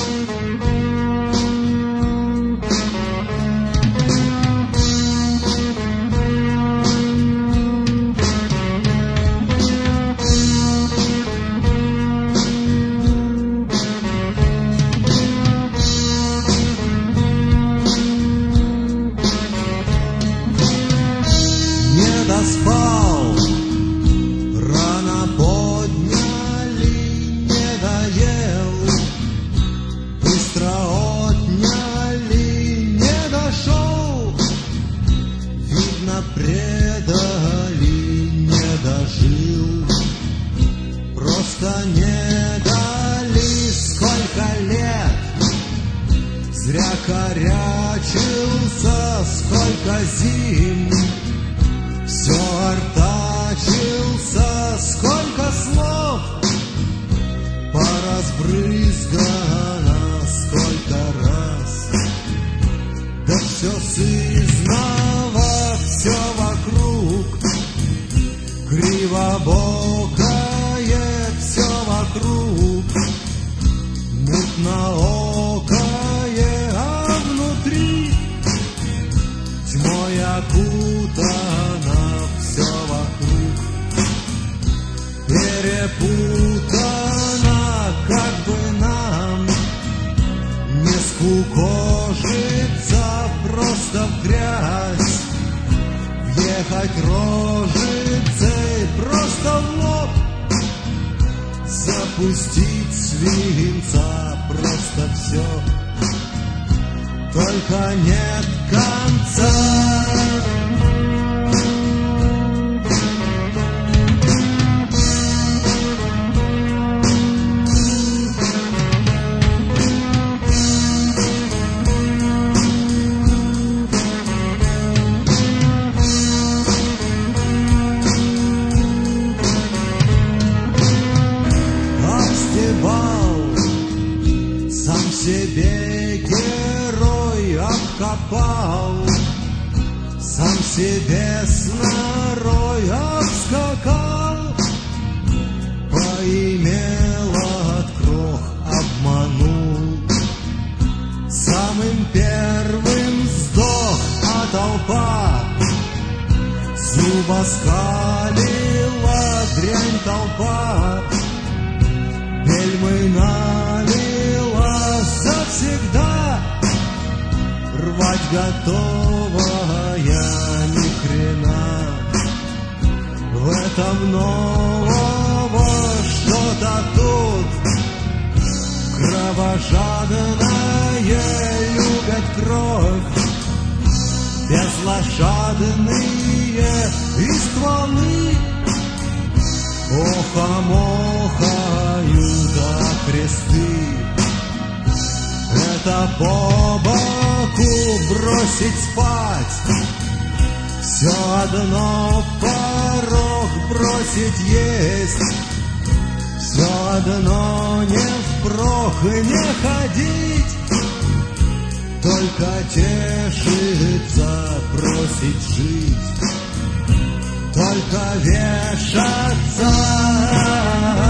Спал, рано подняли, не доел, быстро отняли, не дошел, видно, предали, не дожил, просто не дали, сколько лет, зря корячился, сколько зим. Все артачился, сколько слов поразбрызгано, сколько раз. Да все сызново, все вокруг, кривобокое, все вокруг, мутноокое, а внутри тьмой окутано. Все вокруг перепутано, как бы нам не скукожиться, просто в грязь въехать рожицей, просто в лоб запустить свинца, просто все, только нет конца. Сам себе герой обкопал, сам себе с норой обскакал, поимел от крох, обманул, самым первым сдох, а толпа зубоскалила, дрянь толпа, бельмы налила завсегда, рвать готовая ни хрена. В этом нового что-то тут кровожадное, любят кровь, безлошадные и стволы охо-мохают, а кресты это по боку бросить спать, все одно порог бросить есть, все одно не впрок не ходить, только тешиться, бросить жить, только вешаться.